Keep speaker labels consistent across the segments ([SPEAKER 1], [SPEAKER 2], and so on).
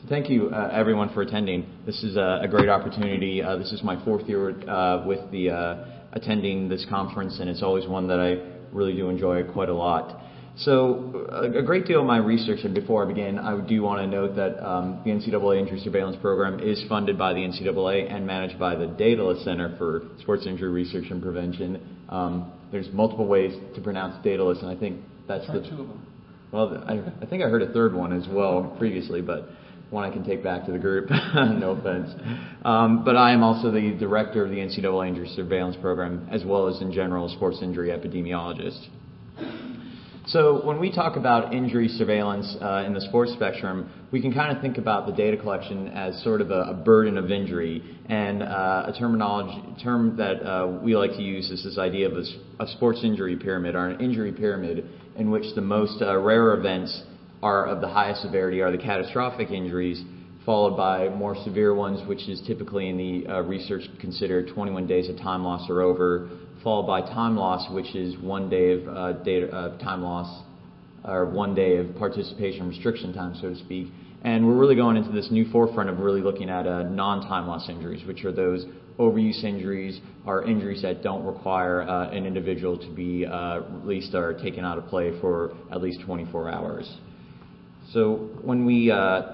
[SPEAKER 1] Thank you, everyone, for attending. This is a great opportunity. This is my fourth year with the attending this conference, and it's always one that I really do enjoy quite a lot. So a great deal of my research, and before I begin, I do want to note that the NCAA Injury Surveillance Program is funded by the NCAA and managed by the Daedalus Center for Sports Injury Research and Prevention. There's multiple ways to pronounce Daedalus, and I think that's
[SPEAKER 2] two of them.
[SPEAKER 1] Well, I think I heard a third one as well previously, but one I can take back to the group. No offense. But I am also the director of the NCAA Injury Surveillance Program, as well as in general sports injury epidemiologist. So when we talk about injury surveillance in the sports spectrum, we can kind of think about the data collection as sort of a burden of injury, and a term that we like to use is this idea of a sports injury pyramid, or an injury pyramid, in which the most rare events are of the highest severity are the catastrophic injuries, followed by more severe ones, which is typically in the research considered 21 days of time loss or over, followed by time loss, which is 1 day of time loss, or 1 day of participation restriction time, so to speak. And we're really going into this new forefront of really looking at non-time loss injuries, which are those overuse injuries, or injuries that don't require an individual to be released or taken out of play for at least 24 hours. So when we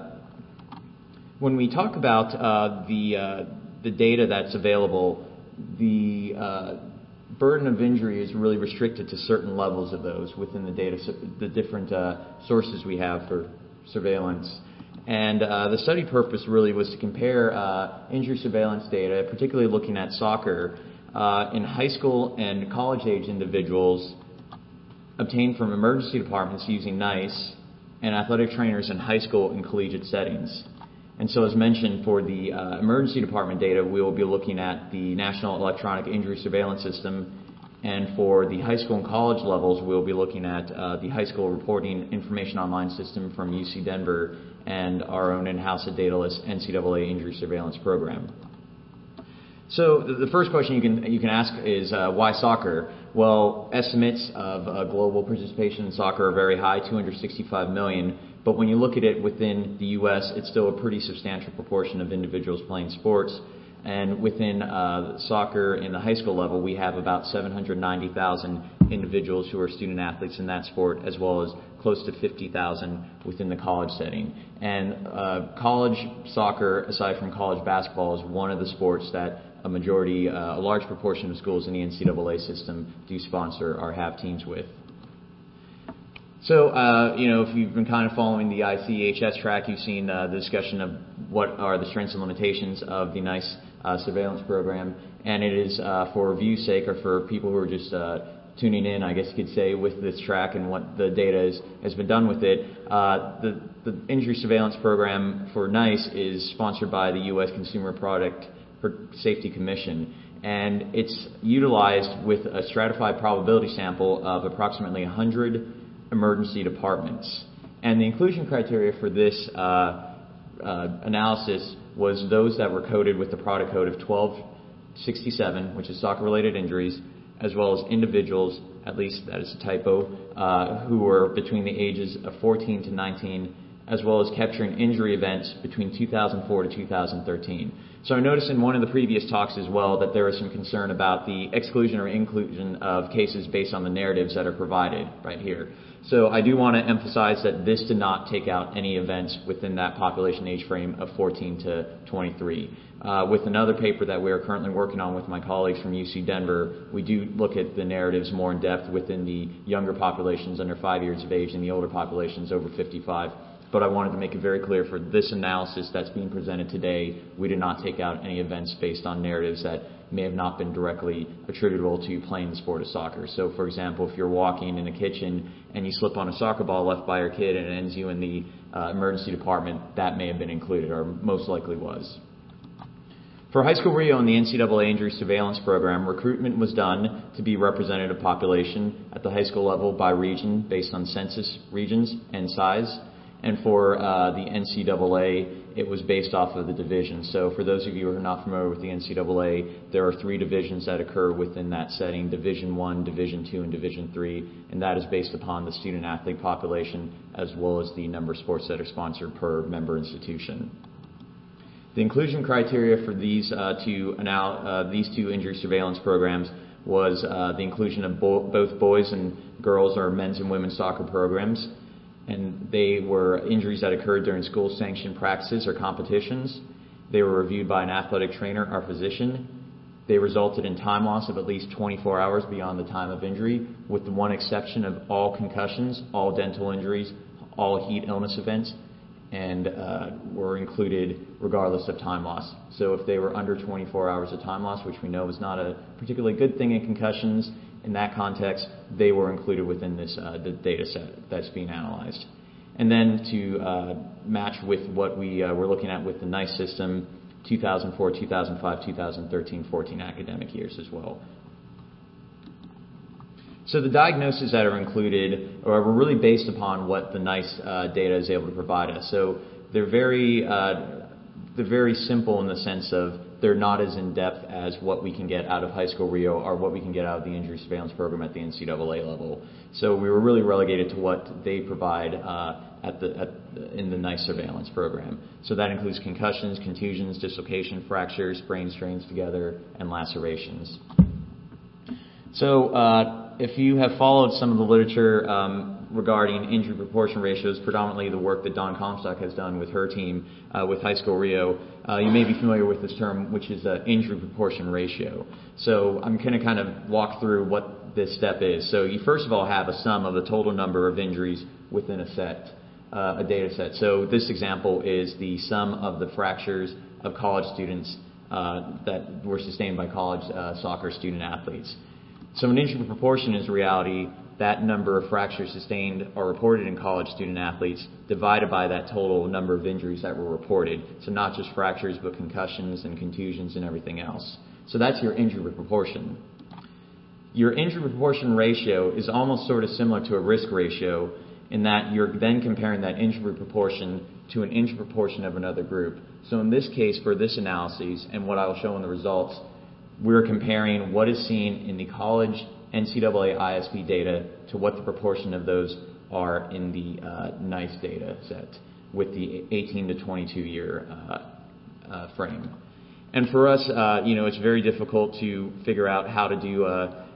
[SPEAKER 1] talk about the data that's available, the burden of injury is really restricted to certain levels of those within the data, the different sources we have for surveillance. And the study purpose really was to compare injury surveillance data, particularly looking at soccer, in high school and college age individuals obtained from emergency departments using NICE and athletic trainers in high school and collegiate settings. And so, as mentioned, for the emergency department data, we will be looking at the National Electronic Injury Surveillance System, and for the high school and college levels, we'll be looking at the High School Reporting Information Online System from UC Denver and our own in-house at Daedalus NCAA Injury Surveillance Program. So the first question you can ask is why soccer? Well, estimates of global participation in soccer are very high, 265 million. But when you look at it within the U.S., it's still a pretty substantial proportion of individuals playing sports. And within soccer in the high school level, we have about 790,000 individuals who are student athletes in that sport, as well as close to 50,000 within the college setting. And college soccer, aside from college basketball, is one of the sports that a large proportion of schools in the NCAA system do sponsor or have teams with. So, if you've been kind of following the ICHS track, you've seen the discussion of what are the strengths and limitations of the NICE surveillance program. And it is, for review's sake, or for people who are just tuning in, I guess you could say, with this track and what the data has been done with it. The injury surveillance program for NICE is sponsored by the U.S. Consumer Product Safety Commission. And it's utilized with a stratified probability sample of approximately 100 emergency departments. And the inclusion criteria for this analysis was those that were coded with the product code of 1267, which is soccer-related injuries, as well as individuals, at least that is a typo, who were between the ages of 14 to 19, as well as capturing injury events between 2004 to 2013. So I noticed in one of the previous talks as well that there was some concern about the exclusion or inclusion of cases based on the narratives that are provided right here. So I do want to emphasize that this did not take out any events within that population age frame of 14 to 23. With another paper that we are currently working on with my colleagues from UC Denver, we do look at the narratives more in depth within the younger populations under 5 years of age and the older populations over 55. But I wanted to make it very clear for this analysis that's being presented today, we did not take out any events based on narratives that may have not been directly attributable to playing the sport of soccer. So, for example, if you're walking in the kitchen and you slip on a soccer ball left by your kid and it ends you in the emergency department, that may have been included, or most likely was. For High School Rio and the NCAA Injury Surveillance Program, recruitment was done to be representative population at the high school level by region based on census regions and size. And for the NCAA, it was based off of the division. So for those of you who are not familiar with the NCAA, there are 3 divisions that occur within that setting: Division I, Division II, and Division III, and that is based upon the student-athlete population as well as the number of sports that are sponsored per member institution. The inclusion criteria for these two injury surveillance programs was the inclusion of both boys and girls or men's and women's soccer programs. And they were injuries that occurred during school-sanctioned practices or competitions. They were reviewed by an athletic trainer or physician. They resulted in time loss of at least 24 hours beyond the time of injury, with the one exception of all concussions, all dental injuries, all heat illness events, and were included regardless of time loss. So if they were under 24 hours of time loss, which we know is not a particularly good thing in concussions, in that context, they were included within this the data set that's being analyzed. And then to match with what we were looking at with the NICE system, 2004, 2005, 2013, 14 academic years as well. So the diagnoses that are included were really based upon what the NICE data is able to provide us. So they're very simple in the sense of they're not as in-depth as what we can get out of high school Rio or what we can get out of the injury surveillance program at the NCAA level. So we were really relegated to what they provide in the NICE surveillance program. So that includes concussions, contusions, dislocation, fractures, sprains, strains together, and lacerations. So if you have followed some of the literature regarding injury proportion ratios, predominantly the work that Dawn Comstock has done with her team with High School Rio, you may be familiar with this term, which is injury proportion ratio. So I'm going to kind of walk through what this step is. So you first of all have a sum of the total number of injuries within a set, a data set. So this example is the sum of the fractures of college students that were sustained by college soccer student athletes. So an injury proportion is reality that number of fractures sustained or reported in college student athletes divided by that total number of injuries that were reported. So not just fractures, but concussions and contusions and everything else. So that's your injury proportion. Your injury proportion ratio is almost sort of similar to a risk ratio in that you're then comparing that injury proportion to an injury proportion of another group. So in this case, for this analysis, and what I will show in the results, we're comparing what is seen in the college NCAA ISP data to what the proportion of those are in the NICE data set with the 18 to 22 year frame. And for us, it's very difficult to figure out how to do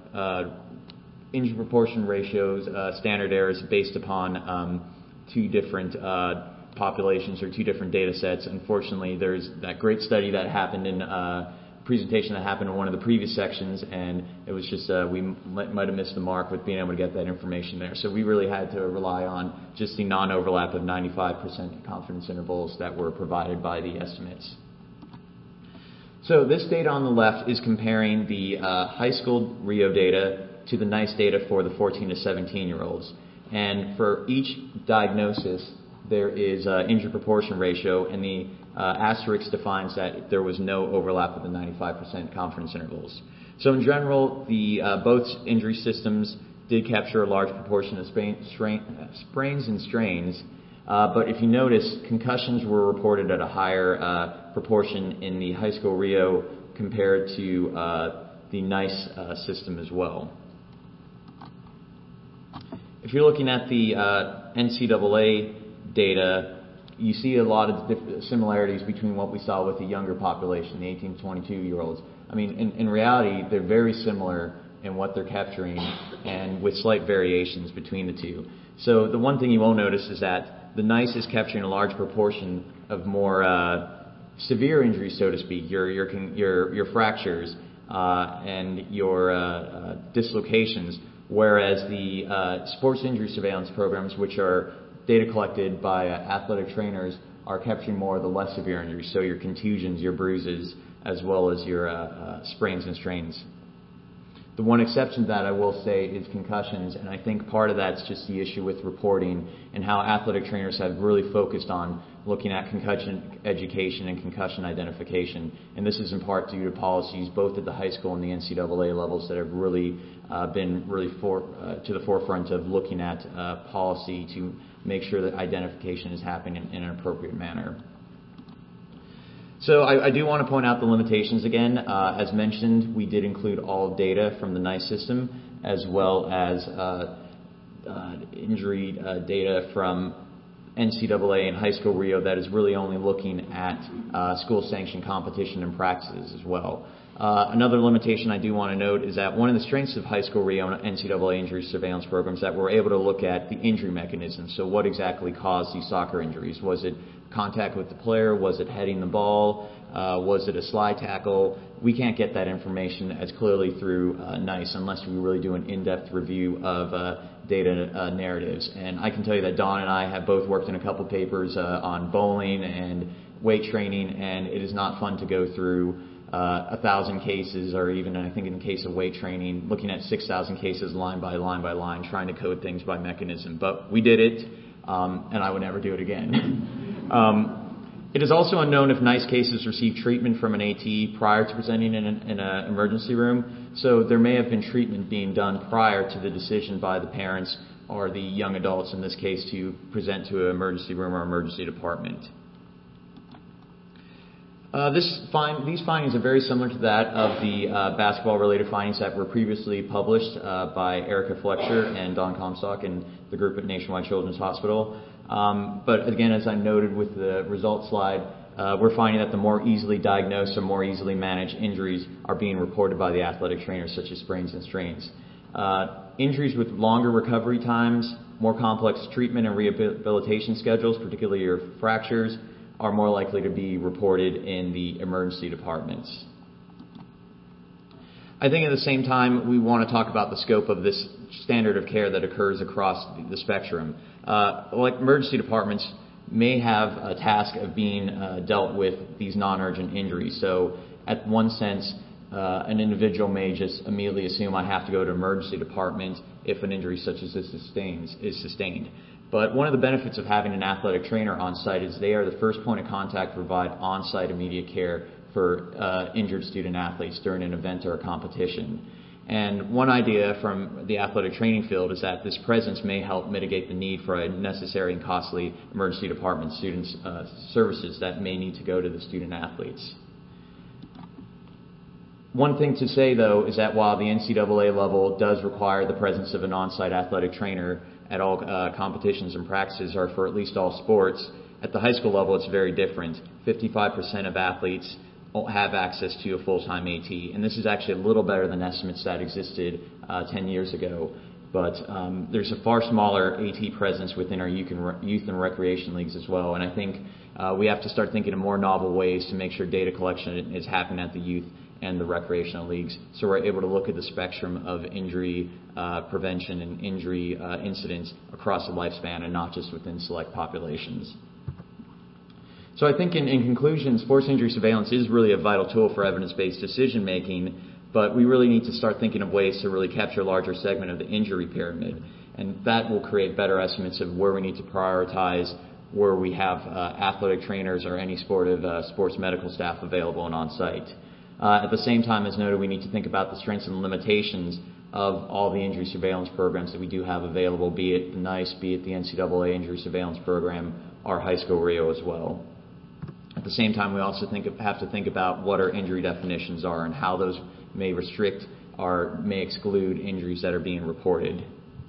[SPEAKER 1] injury proportion ratios, standard errors based upon 2 different populations or 2 different data sets. Unfortunately, there's that great study that happened in presentation that happened in one of the previous sections, and it was just we might have missed the mark with being able to get that information there. So we really had to rely on just the non-overlap of 95% confidence intervals that were provided by the estimates. So this data on the left is comparing the high school Rio data to the NICE data for the 14 to 17-year-olds. And for each diagnosis, there is injury proportion ratio, and the asterisk defines that there was no overlap with the 95% confidence intervals. So in general, both injury systems did capture a large proportion of sprains and strains, but if you notice, concussions were reported at a higher proportion in the high school Rio compared to the NICE system as well. If you're looking at the NCAA data, you see a lot of similarities between what we saw with the younger population, the 18 to 22-year-olds. I mean, in reality, they're very similar in what they're capturing and with slight variations between the two. So the one thing you will notice is that the NICE is capturing a large proportion of more severe injuries, so to speak, your fractures and your dislocations, whereas the sports injury surveillance programs, which are data collected by athletic trainers, are capturing more of the less severe injuries, so your contusions, your bruises, as well as your sprains and strains. The one exception to that I will say is concussions, and I think part of that's just the issue with reporting and how athletic trainers have really focused on looking at concussion education and concussion identification. And this is in part due to policies both at the high school and the NCAA levels that have really been really to the forefront of looking at policy to make sure that identification is happening in an appropriate manner. So I do want to point out the limitations again. As mentioned, we did include all data from the NICE system as well as injury data from NCAA and High School Rio that is really only looking at school-sanctioned competition and practices as well. Another limitation I do want to note is that one of the strengths of High School Rio and NCAA injury surveillance programs is that we're able to look at the injury mechanisms. So what exactly caused these soccer injuries? Was it contact with the player? Was it heading the ball? Was it a slide tackle? We can't get that information as clearly through NICE unless we really do an in-depth review of data narratives. And I can tell you that Dawn and I have both worked in a couple papers on bowling and weight training, and it is not fun to go through 1,000 cases, or even I think in the case of weight training, looking at 6,000 cases line by line by line, trying to code things by mechanism. But we did it, and I would never do it again. It is also unknown if NICE cases receive treatment from an AT prior to presenting in an emergency room. So there may have been treatment being done prior to the decision by the parents or the young adults, in this case, to present to an emergency room or emergency department. These findings are very similar to that of the basketball-related findings that were previously published by Erica Fletcher and Don Comstock and the group at Nationwide Children's Hospital. But again, as I noted with the results slide, we're finding that the more easily diagnosed or more easily managed injuries are being reported by the athletic trainers, such as sprains and strains. Injuries with longer recovery times, more complex treatment and rehabilitation schedules, particularly your fractures, are more likely to be reported in the emergency departments. I think at the same time, we want to talk about the scope of this standard of care that occurs across the spectrum. Like emergency departments may have a task of being dealt with these non-urgent injuries. So at one sense, an individual may just immediately assume I have to go to emergency department if an injury such as this is sustained. But one of the benefits of having an athletic trainer on site is they are the first point of contact to provide on-site immediate care for injured student athletes during an event or a competition. And one idea from the athletic training field is that this presence may help mitigate the need for unnecessary and costly emergency department students services that may need to go to the student athletes. One thing to say, though, is that while the NCAA level does require the presence of an on-site athletic trainer at all competitions and practices, or for at least all sports, at the high school level it's very different. 55% of athletes have access to a full-time AT, and this is actually a little better than estimates that existed 10 years ago. But there's a far smaller AT presence within our youth and recreation leagues as well, and I think we have to start thinking of more novel ways to make sure data collection is happening at the youth and the recreational leagues, so we're able to look at the spectrum of injury prevention and injury incidents across the lifespan and not just within select populations. So I think in conclusion, sports injury surveillance is really a vital tool for evidence-based decision making, but we really need to start thinking of ways to really capture a larger segment of the injury pyramid, and that will create better estimates of where we need to prioritize, where we have athletic trainers or any sports medical staff available and on site. At the same time, as noted, we need to think about the strengths and limitations of all the injury surveillance programs that we do have available, be it the NICE, be it the NCAA injury surveillance program, or High School Rio as well. At the same time, we also have to think about what our injury definitions are and how those may restrict or may exclude injuries that are being reported.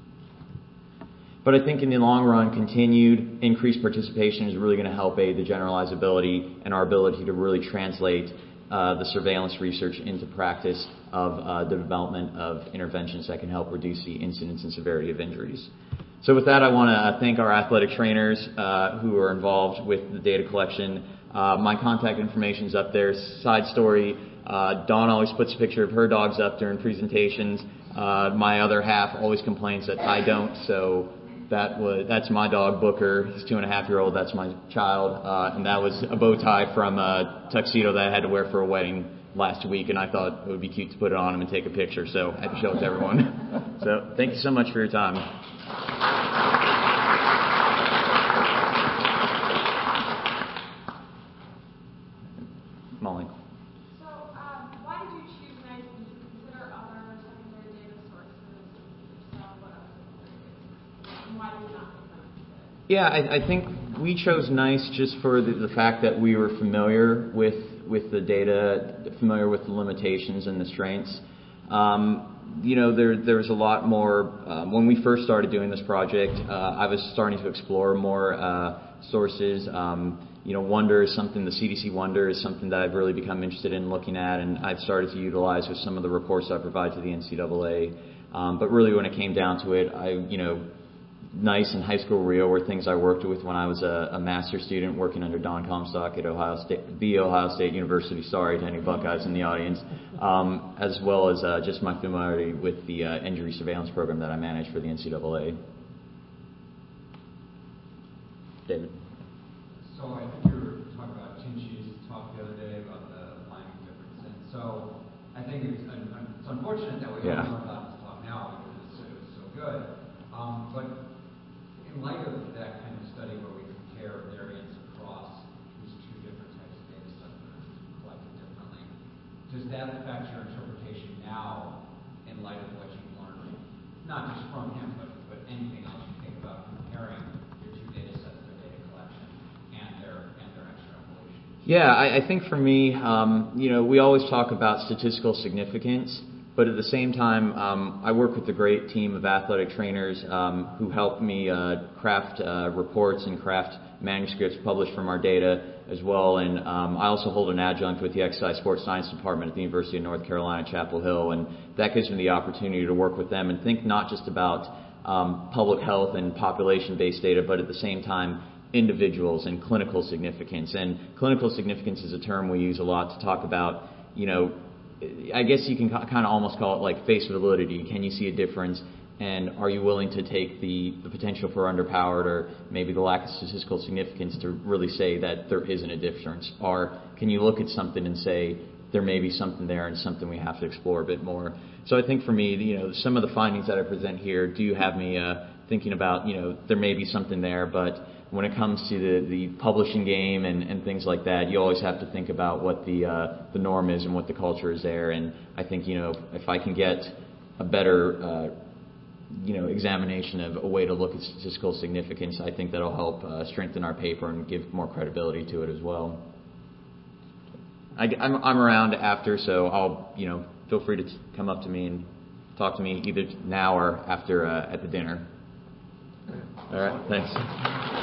[SPEAKER 1] But I think in the long run, continued increased participation is really going to help aid the generalizability and our ability to really translate the surveillance research into practice of the development of interventions that can help reduce the incidence and severity of injuries. So with that, I want to thank our athletic trainers who are involved with the data collection. My contact information is up there. Side story, Dawn always puts a picture of her dogs up during presentations. My other half always complains that I don't, so that's my dog, Booker. He's 2.5-year-old. That's my child. And that was a bow tie from a tuxedo that I had to wear for a wedding last week, and I thought it would be cute to put it on him and take a picture, so I had to show it to everyone. So thank you so much for your time. Molly.
[SPEAKER 2] So why did you choose NICE? Did you consider other secondary data sources yourself? What else? And why did you not pick them?
[SPEAKER 1] Yeah, I think we chose NICE just for the fact that we were familiar with the data, familiar with the limitations and the strengths. There's a lot more. When we first started doing this project, I was starting to explore more sources. Wonder is something, the CDC Wonder is something that I've really become interested in looking at, and I've started to utilize with some of the reports I provide to the NCAA. But really, when it came down to it, NICE and High School Rio were things I worked with when I was a master's student working under Don Comstock at Ohio State University. Sorry to any Buckeyes in the audience, as well as just my familiarity with the injury surveillance program that I manage for the NCAA. David.
[SPEAKER 3] So I think you were talking about Tinchy's talk the other day about the timing difference, and so I think it's unfortunate that we don't know about this talk now because it was so good. But in light of that kind of study where we compare variance across these two different types of data sets that are collected differently, does that affect your interpretation now in light of what you've learned, not just from him, but anything else you think about comparing your two data sets, their data collection and their extrapolation?
[SPEAKER 1] Yeah, I think for me, we always talk about statistical significance. But at the same time, I work with a great team of athletic trainers who help me craft reports and craft manuscripts published from our data as well. And I also hold an adjunct with the Exercise Sports Science Department at the University of North Carolina, Chapel Hill. And that gives me the opportunity to work with them and think not just about public health and population-based data, but at the same time, individuals and clinical significance. And clinical significance is a term we use a lot to talk about, I guess you can kind of almost call it like face validity. Can you see a difference? And are you willing to take the potential for underpowered or maybe the lack of statistical significance to really say that there isn't a difference? Or can you look at something and say there may be something there and something we have to explore a bit more? So I think for me, some of the findings that I present here do have me thinking about, there may be something there, but when it comes to the publishing game and things like that, you always have to think about what the norm is and what the culture is there. And I think, if I can get a better, examination of a way to look at statistical significance, I think that'll help strengthen our paper and give more credibility to it as well. I'm around after, so I'll, feel free to come up to me and talk to me either now or after at the dinner. All right, thanks.